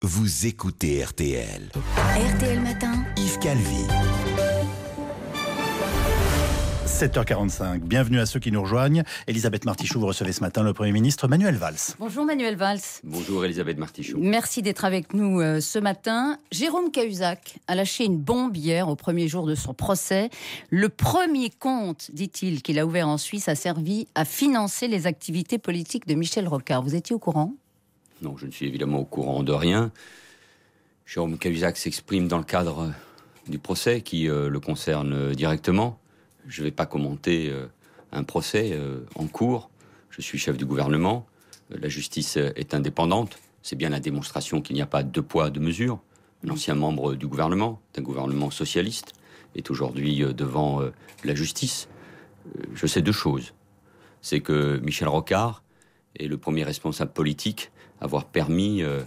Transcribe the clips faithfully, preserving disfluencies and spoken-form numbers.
Vous écoutez R T L. R T L Matin. Yves Calvi. sept heures quarante-cinq. Bienvenue à ceux qui nous rejoignent. Elisabeth Martichoux, vous recevez ce matin le Premier ministre Manuel Valls. Bonjour Manuel Valls. Bonjour Elisabeth Martichoux. Merci d'être avec nous euh, ce matin. Jérôme Cahuzac a lâché une bombe hier au premier jour de son procès. Le premier compte, dit-il, qu'il a ouvert en Suisse a servi à financer les activités politiques de Michel Rocard. Vous étiez au courant ? Non, je ne suis évidemment au courant de rien. Jérôme Cahuzac s'exprime dans le cadre du procès qui euh, le concerne directement. Je ne vais pas commenter euh, un procès euh, en cours. Je suis chef du gouvernement. Euh, la justice est indépendante. C'est bien la démonstration qu'il n'y a pas deux poids, deux mesures. L'ancien membre du gouvernement, d'un gouvernement socialiste, est aujourd'hui euh, devant euh, la justice. Euh, je sais deux choses. C'est que Michel Rocard est le premier responsable politique à avoir permis euh,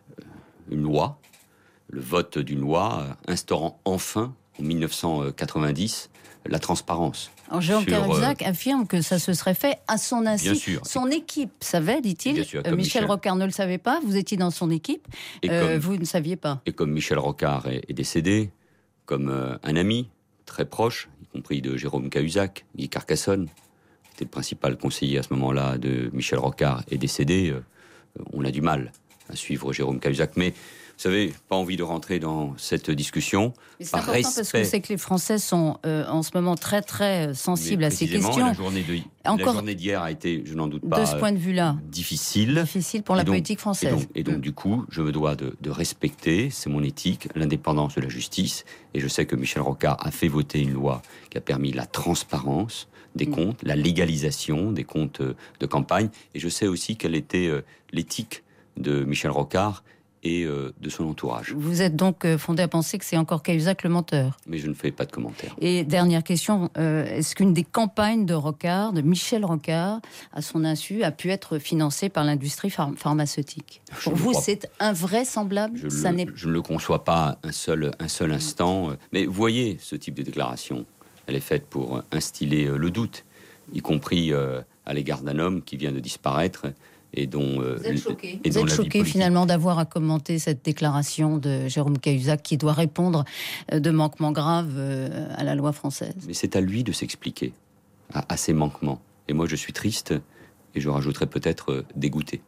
une loi, le vote d'une loi euh, instaurant enfin, en dix-neuf cent quatre-vingt-dix, la transparence. Alors Jérôme Cahuzac euh, affirme que ça se serait fait à son insu. Sûr. Son équipe savait, dit-il. Sûr, euh, Michel, Michel Rocard ne le savait pas. Vous étiez dans son équipe. Et euh, comme, vous ne saviez pas. Et comme Michel Rocard est, est décédé, comme euh, un ami très proche, y compris de Jérôme Cahuzac, Guy Carcassonne, qui était le principal conseiller à ce moment-là de Michel Rocard, est décédé, euh, on a du mal à suivre Jérôme Cahuzac. Mais vous savez, pas envie de rentrer dans cette discussion. Mais c'est par important respect. parce que c'est que les Français sont euh, en ce moment très très sensibles Mais à ces questions. La journée, de, Encore, la journée d'hier a été, je n'en doute pas, de ce point de vue-là, difficile. Difficile pour la donc, politique française. Et donc, et donc mmh. du coup, je me dois de, de respecter, c'est mon éthique, l'indépendance de la justice. Et je sais que Michel Rocard a fait voter une loi qui a permis la transparence des mmh. comptes, la légalisation des comptes de campagne. Et je sais aussi quelle était euh, l'éthique de Michel Rocard et euh, de son entourage. Vous êtes donc euh, fondé à penser que c'est encore Cahuzac le menteur. Mais je ne fais pas de commentaires. Et dernière question, euh, est-ce qu'une des campagnes de Rocard, de Michel Rocard, à son insu, a pu être financée par l'industrie phar- pharmaceutique ? je Pour vous, c'est invraisemblable. Je, Ça le, n'est... je ne le conçois pas un seul, un seul instant. Mais vous voyez, ce type de déclaration, elle est faite pour instiller le doute, y compris euh, à l'égard d'un homme qui vient de disparaître. Et dont, vous êtes choqué, et vous êtes choqué finalement d'avoir à commenter cette déclaration de Jérôme Cahuzac qui doit répondre de manquements graves à la loi française. Mais c'est à lui de s'expliquer à, à ces manquements. Et moi je suis triste et je rajouterais peut-être dégoûté.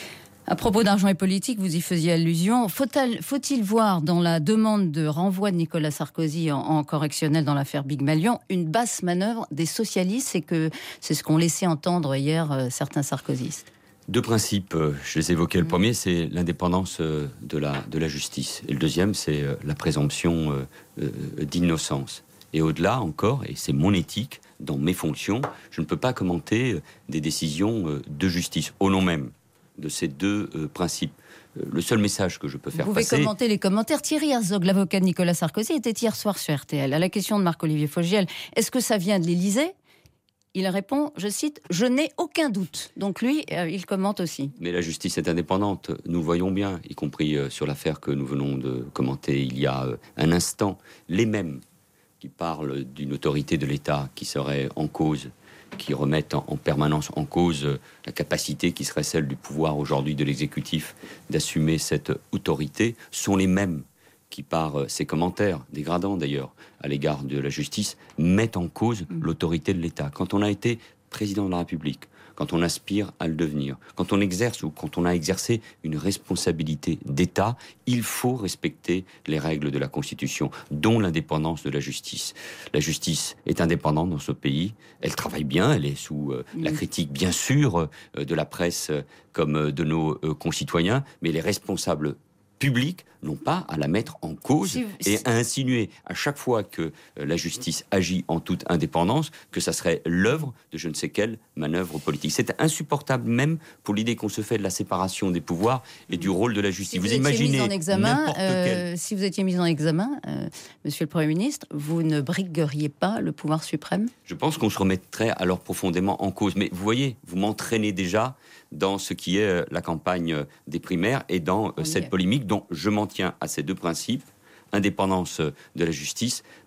À propos d'argent et politique, vous y faisiez allusion. Faut-il, faut-il voir dans la demande de renvoi de Nicolas Sarkozy en, en correctionnel dans l'affaire Big Malion une basse manœuvre des socialistes ? C'est que c'est ce qu'ont laissé entendre hier euh, certains sarkozystes. Deux principes, je les évoquais. Le premier, c'est l'indépendance de la, de la justice. Et le deuxième, c'est la présomption d'innocence. Et au-delà encore, et c'est mon éthique, dans mes fonctions, je ne peux pas commenter des décisions de justice, au nom même de ces deux principes. Le seul message que je peux faire passer... Vous pouvez commenter les commentaires. Thierry Herzog, l'avocat de Nicolas Sarkozy, était hier soir sur R T L. À la question de Marc-Olivier Fogiel, est-ce que ça vient de l'Élysée ? Il répond, je cite, « Je n'ai aucun doute ». Donc lui, euh, il commente aussi. Mais la justice est indépendante, nous voyons bien, y compris euh, sur l'affaire que nous venons de commenter il y a euh, un instant, les mêmes qui parlent d'une autorité de l'État qui serait en cause, qui remettent en, en permanence en cause euh, la capacité qui serait celle du pouvoir aujourd'hui de l'exécutif d'assumer cette autorité, sont les mêmes qui, par ses commentaires, dégradants d'ailleurs, à l'égard de la justice, mettent en cause mmh. l'autorité de l'État. Quand on a été président de la République, quand on aspire à le devenir, quand on exerce ou quand on a exercé une responsabilité d'État, il faut respecter les règles de la Constitution, dont l'indépendance de la justice. La justice est indépendante dans ce pays, elle travaille bien, elle est sous euh, mmh. la critique bien sûr euh, de la presse euh, comme euh, de nos euh, concitoyens, mais les responsables publics n'ont pas à la mettre en cause si, et à insinuer à chaque fois que euh, la justice agit en toute indépendance que ça serait l'œuvre de je ne sais quelle manœuvre politique. C'est insupportable même pour l'idée qu'on se fait de la séparation des pouvoirs et du rôle de la justice. Si vous, vous imaginez en examen, n'importe euh, quel... Si vous étiez mis en examen, euh, Monsieur le Premier ministre, vous ne brigueriez pas le pouvoir suprême ? Je pense qu'on se remettrait alors profondément en cause. Mais vous voyez, vous m'entraînez déjà dans ce qui est la campagne des primaires et dans On cette polémique dont je m'en tiens à ces deux principes, indépendance de la justice,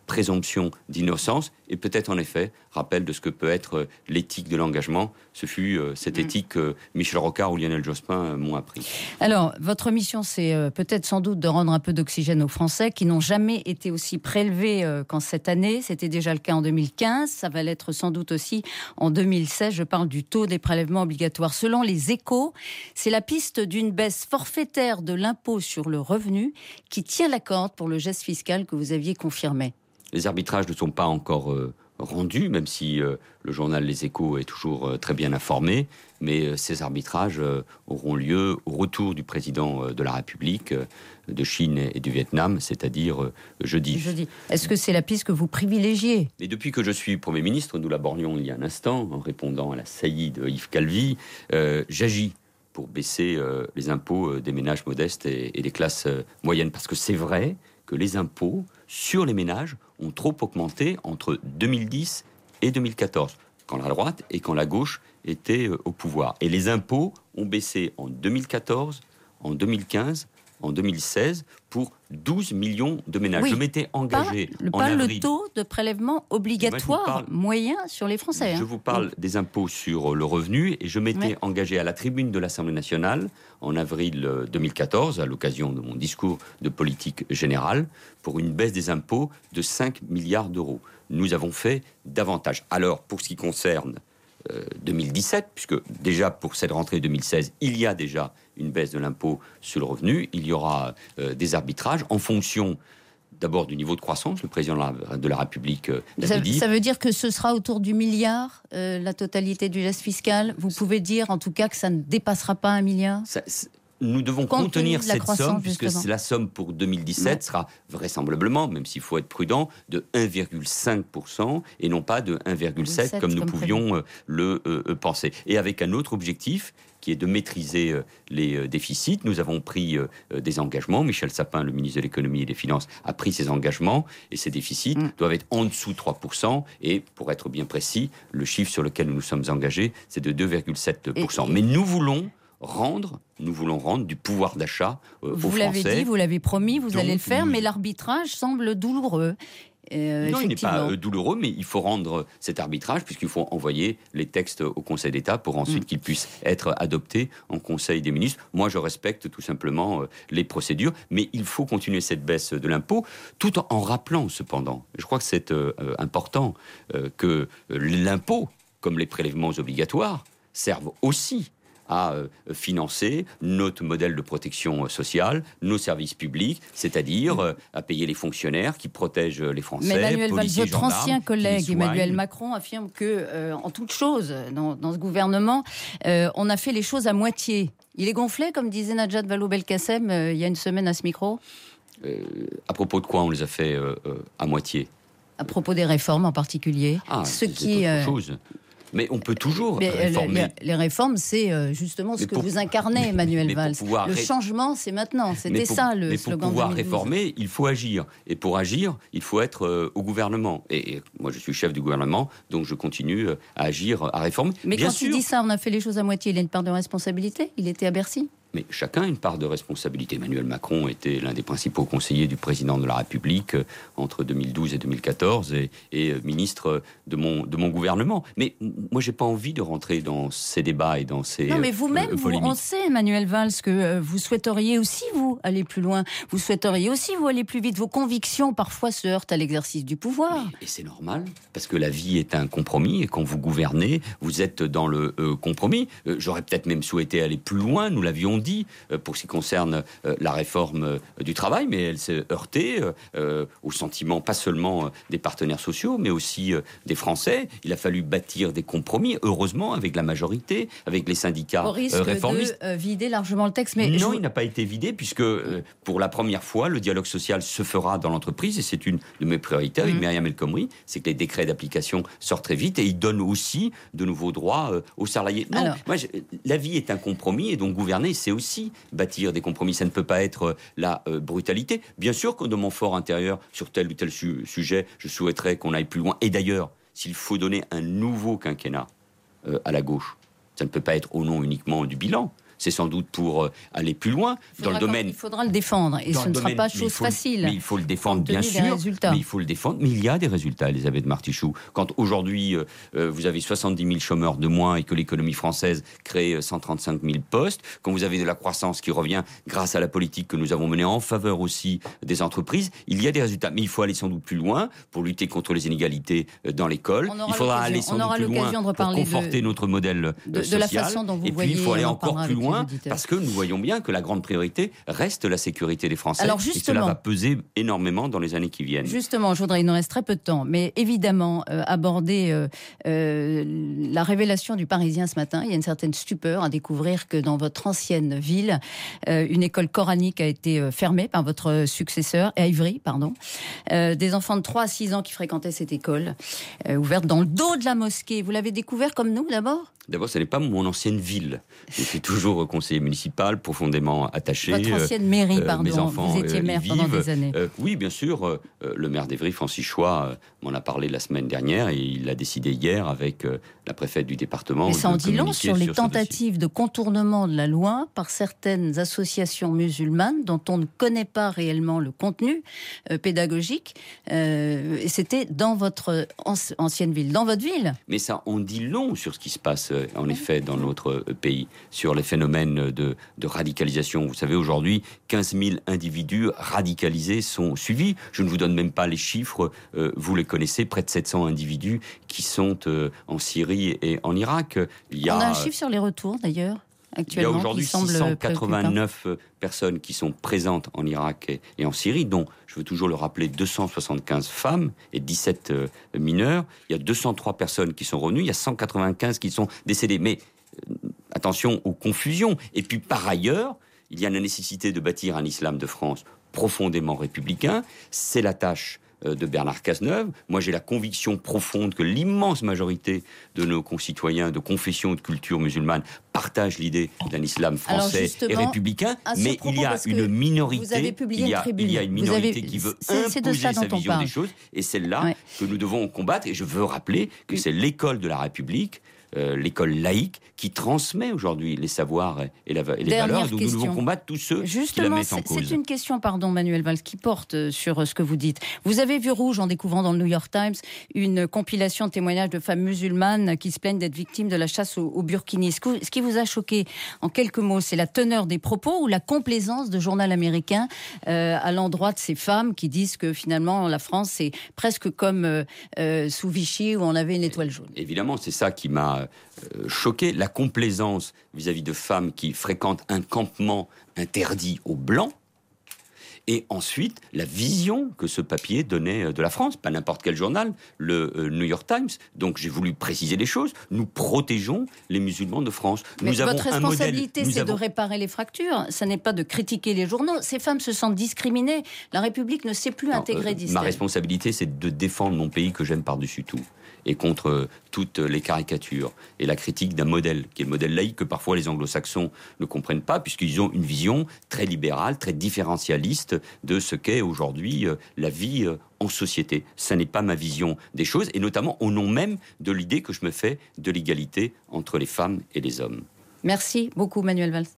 présomption d'innocence et peut-être en effet rappel de ce que peut être l'éthique de l'engagement. Ce fut euh, cette mmh. éthique que Michel Rocard ou Lionel Jospin euh, m'ont appris. Alors, votre mission, c'est euh, peut-être sans doute de rendre un peu d'oxygène aux Français qui n'ont jamais été aussi prélevés euh, qu'en cette année. C'était déjà le cas en deux mille quinze, ça va l'être sans doute aussi en deux mille seize. Je parle du taux des prélèvements obligatoires. Selon les Échos, c'est la piste d'une baisse forfaitaire de l'impôt sur le revenu qui tient la corde pour le geste fiscal que vous aviez confirmé. Les arbitrages ne sont pas encore euh, rendus, même si euh, le journal Les Échos est toujours euh, très bien informé. Mais euh, ces arbitrages euh, auront lieu au retour du président euh, de la République euh, de Chine et du Vietnam, c'est-à-dire euh, jeudi. jeudi. Est-ce que c'est la piste que vous privilégiez ? Et depuis que je suis Premier ministre, nous l'abordions il y a un instant, en répondant à la saillie de Yves Calvi, euh, j'agis pour baisser euh, les impôts euh, des ménages modestes et, et des classes euh, moyennes. Parce que c'est vrai que les impôts sur les ménages ont trop augmenté entre deux mille dix et deux mille quatorze, quand la droite et quand la gauche étaient au pouvoir. Et les impôts ont baissé en deux mille quatorze, en deux mille quinze, en deux mille seize pour douze millions de ménages. Oui, je m'étais engagé pas, le, en pas avril. le taux de prélèvement obligatoire parle, moyen sur les Français. Je hein. vous parle Donc. des impôts sur le revenu et je m'étais Ouais. engagé à la tribune de l'Assemblée nationale en avril deux mille quatorze, à l'occasion de mon discours de politique générale, pour une baisse des impôts de cinq milliards d'euros. Nous avons fait davantage. Alors, pour ce qui concerne euh, deux mille dix-sept, puisque déjà pour cette rentrée deux mille seize, il y a déjà une baisse de l'impôt sur le revenu, il y aura euh, des arbitrages en fonction d'abord du niveau de croissance. Le président de la, de la République euh, ça, dit. Ça veut dire que ce sera autour du milliard, euh, la totalité du geste fiscal. Vous pouvez dire en tout cas que ça ne dépassera pas un milliard. Ça, nous devons Compte contenir cette somme, puisque justement. c'est la somme pour deux mille dix-sept ouais. sera vraisemblablement, même s'il faut être prudent, de un virgule cinq pour cent et non pas de un virgule sept comme nous comme pouvions euh, le euh, penser. Et avec un autre objectif qui est de maîtriser euh, les euh, déficits. Nous avons pris euh, des engagements. Michel Sapin, le ministre de l'économie et des finances, a pris ces engagements et ces déficits mmh. doivent être en dessous de trois pour cent. Et pour être bien précis, le chiffre sur lequel nous nous sommes engagés, c'est de deux virgule sept pour cent. Et, et... Mais nous voulons rendre, nous voulons rendre du pouvoir d'achat euh, aux Vous Français. Vous l'avez dit, vous l'avez promis, vous Donc, allez le faire, nous... mais l'arbitrage semble douloureux. Euh, non, il n'est pas euh, douloureux, mais il faut rendre cet arbitrage, puisqu'il faut envoyer les textes au Conseil d'État pour ensuite mmh. qu'ils puissent être adoptés en Conseil des ministres. Moi, je respecte tout simplement euh, les procédures, mais il faut continuer cette baisse de l'impôt, tout en, en rappelant cependant, je crois que c'est euh, important, euh, que l'impôt, comme les prélèvements obligatoires, servent aussi à euh, financer notre modèle de protection euh, sociale, nos services publics, c'est-à-dire euh, à payer les fonctionnaires qui protègent les Français, mais Manuel Valls, policiers, votre gendarmes, ancien collègue Emmanuel soignent. Macron affirme que, euh, en toute chose, dans, dans ce gouvernement, euh, on a fait les choses à moitié. Il est gonflé, comme disait Najat Vallaud-Belkacem euh, il y a une semaine à ce micro. Euh, à propos de quoi on les a fait euh, euh, à moitié? À propos des réformes en particulier. Ah, ce c'est qui, autre euh, chose. Mais on peut toujours mais réformer. Les, les réformes, c'est euh, justement ce mais que pour, vous incarnez, Emmanuel Valls. Le ré... changement, c'est maintenant. C'était pour, ça le mais slogan. Mais pour pouvoir deux mille douze. Réformer, il faut agir. Et pour agir, il faut être euh, au gouvernement. Et, et moi, je suis chef du gouvernement, donc je continue euh, à agir, à réformer. Mais Bien quand sûr, il dit ça, on a fait les choses à moitié. Il a une part de responsabilité. Il était à Bercy. Mais chacun a une part de responsabilité. Emmanuel Macron était l'un des principaux conseillers du président de la République euh, entre deux mille douze et deux mille quatorze et, et euh, ministre de mon, de mon gouvernement. Mais moi, j'ai pas envie de rentrer dans ces débats et dans ces Non, mais vous-même, euh, vous, on sait, Emmanuel Valls, que euh, vous souhaiteriez aussi, vous, aller plus loin. Vous souhaiteriez aussi, vous, aller plus vite. Vos convictions, parfois, se heurtent à l'exercice du pouvoir. Mais, et c'est normal, parce que la vie est un compromis, et quand vous gouvernez, vous êtes dans le euh, compromis. Euh, j'aurais peut-être même souhaité aller plus loin, nous l'avions dit, euh, pour ce qui concerne euh, la réforme euh, du travail, mais elle s'est heurtée euh, au sentiment, pas seulement euh, des partenaires sociaux, mais aussi euh, des Français. Il a fallu bâtir des compromis, heureusement, avec la majorité, avec les syndicats au risque euh, réformistes. de euh, vider largement le texte. Mais non, je... il n'a pas été vidé, puisque euh, pour la première fois, le dialogue social se fera dans l'entreprise, et c'est une de mes priorités avec mmh. Myriam El Khomri, c'est que les décrets d'application sortent très vite, et ils donnent aussi de nouveaux droits euh, aux salariés. Non, Alors... moi, je, la vie est un compromis, et donc gouverner, c'est aussi bâtir des compromis. Ça ne peut pas être euh, la euh, brutalité. Bien sûr que dans mon fort intérieur, sur tel ou tel su- sujet, je souhaiterais qu'on aille plus loin. Et d'ailleurs, s'il faut donner un nouveau quinquennat euh, à la gauche, ça ne peut pas être au nom uniquement du bilan. C'est sans doute pour euh, aller plus loin dans le domaine. Il faudra le défendre et ce ne sera pas chose facile. Mais il faut le défendre, bien sûr. Mais il faut le défendre. Mais il y a des résultats, Elisabeth Martichoux. Quand aujourd'hui euh, euh, vous avez soixante-dix mille chômeurs de moins et que l'économie française crée cent trente-cinq mille postes, quand vous avez de la croissance qui revient grâce à la politique que nous avons menée en faveur aussi des entreprises, il y a des résultats. Mais il faut aller sans doute plus loin pour lutter contre les inégalités dans l'école. Il faudra aller sans doute plus loin pour conforter de, notre modèle de, social. De la façon dont vous et voyez, puis il faut aller encore plus loin parce que nous voyons bien que la grande priorité reste la sécurité des Français. Alors et cela va peser énormément dans les années qui viennent. Justement, je voudrais, il nous reste très peu de temps, mais évidemment, euh, aborder euh, euh, la révélation du Parisien ce matin. Il y a une certaine stupeur à découvrir que dans votre ancienne ville, euh, une école coranique a été euh, fermée par votre successeur, à Ivry, pardon. Euh, des enfants de trois à six ans qui fréquentaient cette école, euh, ouverte dans le dos de la mosquée. Vous l'avez découvert comme nous, d'abord ? D'abord, ce n'est pas mon ancienne ville. Je suis toujours conseiller municipal, profondément attaché. Votre ancienne mairie, euh, pardon. Mes enfants, vous étiez maire euh, pendant vivent. des années. Euh, oui, bien sûr. Euh, le maire d'Évry, Francis Choix, euh, m'en a parlé la semaine dernière et il l'a décidé hier avec euh, la préfète du département. Mais ça en dit long sur les tentatives de contournement de la loi par certaines associations musulmanes dont on ne connaît pas réellement le contenu euh, pédagogique. Euh, et c'était dans votre ancienne ville, dans votre ville. Mais ça en dit long sur ce qui se passe, euh, en effet, dans notre pays, sur les phénomènes de, de radicalisation. Vous savez, aujourd'hui, quinze mille individus radicalisés sont suivis. Je ne vous donne même pas les chiffres, euh, vous les connaissez, près de sept cents individus qui sont euh, en Syrie et en Irak. Il y a, On a un chiffre sur les retours, d'ailleurs, actuellement. Il y a aujourd'hui six cent quatre-vingt-neuf personnes qui sont présentes en Irak et, et en Syrie, dont, je veux toujours le rappeler, deux cent soixante-quinze femmes et dix-sept euh, mineurs. Il y a deux cent trois personnes qui sont revenues, il y a cent quatre-vingt-quinze qui sont décédés. Mais attention aux confusions. Et puis, par ailleurs, il y a la nécessité de bâtir un islam de France profondément républicain. C'est la tâche de Bernard Cazeneuve. Moi, j'ai la conviction profonde que l'immense majorité de nos concitoyens de confession et de culture musulmane partagent l'idée d'un islam français et républicain. Mais il y a une minorité, il y a, il y a une minorité avez, qui veut imposer sa vision des choses. Et celle-là ouais. que nous devons combattre. Et je veux rappeler que c'est l'école de la République, Euh, l'école laïque qui transmet aujourd'hui les savoirs et, la, et les Dernière valeurs. Donc question. nous devons combattre tous ceux Justement, qui la mettent en cause. C'est une question, pardon Manuel Valls, qui porte sur ce que vous dites. Vous avez vu rouge en découvrant dans le New York Times une compilation de témoignages de femmes musulmanes qui se plaignent d'être victimes de la chasse au, au burkini. Ce, que, ce qui vous a choqué, en quelques mots, c'est la teneur des propos ou la complaisance de journal américain euh, à l'endroit de ces femmes qui disent que finalement la France c'est presque comme euh, euh, sous Vichy où on avait une étoile jaune. Évidemment, c'est ça qui m'a euh, choqué, la complaisance vis-à-vis de femmes qui fréquentent un campement interdit aux Blancs. Et ensuite, la vision que ce papier donnait de la France, pas n'importe quel journal, le euh, New York Times. Donc j'ai voulu préciser les choses. Nous protégeons les musulmans de France. Mais nous votre avons responsabilité, un modèle, c'est avons... de réparer les fractures. Ça n'est pas de critiquer les journaux. Ces femmes se sentent discriminées. La République ne sait plus non, intégrer, euh, Ma responsabilité, c'est de défendre mon pays que j'aime par-dessus tout. Et contre toutes les caricatures et la critique d'un modèle, qui est le modèle laïque que parfois les anglo-saxons ne comprennent pas, puisqu'ils ont une vision très libérale, très différentialiste de ce qu'est aujourd'hui la vie en société. Ça n'est pas ma vision des choses, et notamment au nom même de l'idée que je me fais de l'égalité entre les femmes et les hommes. Merci beaucoup Manuel Valls.